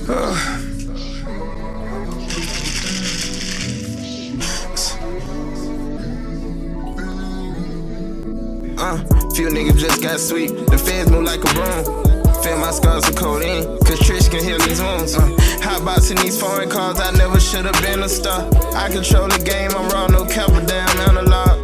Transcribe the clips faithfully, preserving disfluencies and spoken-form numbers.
Uh. Uh, few niggas just got sweet. The feds move like a broom. Fill my scars with codeine, cause Trish can heal these wounds. Uh, hot boxing these foreign cars, I never should've been a star. I control the game, I'm raw, no cap, a damn analog.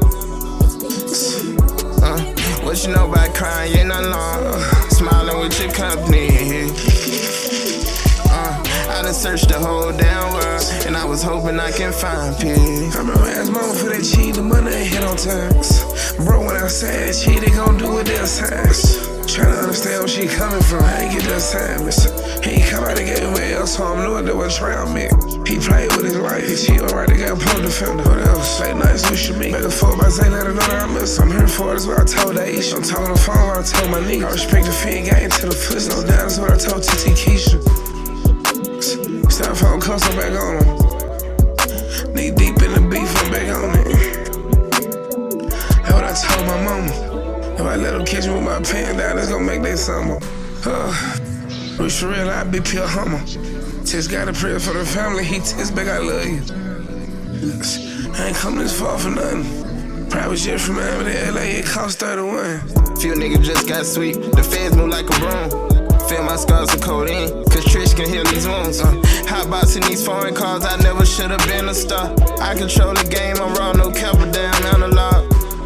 Uh, what you know about crying, you ain't nothing long. Uh, smiling with your company. Uh, I done searched the whole damn world, and I was hoping I can find peace. I remember ask mama for that cheat, the money ain't hit on times. Bro, when I said cheat, they gon' do it their times. Tryna understand where she coming from, I ain't get the assignments. He ain't come out and gave me else, so I'm knowing that what trial meant. He played with his life, he cheated right, they got a pole defender. What else? Say nice, we should meet. Make a four by say, let her know that I miss. I'm here for it, that's what I told Aisha. I'm talking on the phone, what I told my nigga. I respect the feed game to the pussy, no doubt, that's what I told T T Keisha. Stop phone calls, I'm back on him. Knee deep in the beef, I'm back on it. That's what I told my mama. If I let them catch me with my pen down, it's gon' make they summer. Uh, Rich for real, I be pure hummer. Just got a prayer for the family, he text back, I love you. I ain't come this far for nothing. Private jet from Miami to L A, it cost thirty-one. Few niggas just got sweet, the feds move like a broom. Fill my scars with codeine, cause Trish can heal these wounds. Uh, hot boxing these foreign cars, I never should've been a star. I control the game, I'm raw, no cap, a damn analog.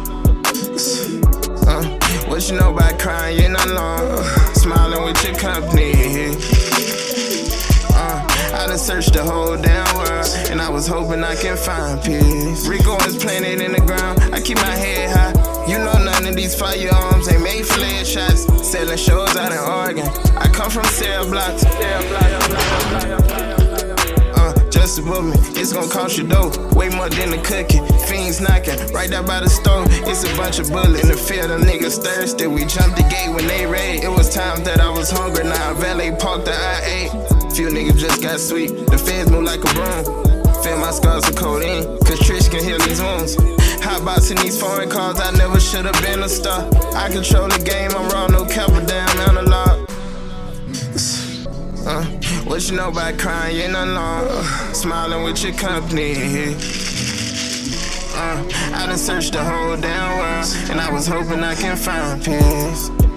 Uh, what you know about crying, you ain't nothing long. Uh, smiling with your company. Uh, I done searched the whole damn world, and I was hoping I can find peace. Rico is planted in the ground, I keep my head high. You know none of these firearms ain't made for lead shots. Selling shows out in Oregon, I come from cell blocks. Uh, just above me, it's gon' cost you dough. Way more than the cookie, fiends knocking, right there by the stove. It's a bunch of bullets in the field, the niggas thirsty. We jumped the gate when they raid. It was time that I was hungry, now valet parked the I eight. Few niggas just got sweet, the feds move like a broom. Fill my scars with codeine, cause Trish can heal these wounds. Hot boxing these foreign cars, I never should've been a star. I control the game, I'm raw, no cap, a damn analog. Uh, what you know about crying, you ain't nothing long. Uh, smiling with your company. Uh, I done searched the whole damn world, and I was hoping I can find peace.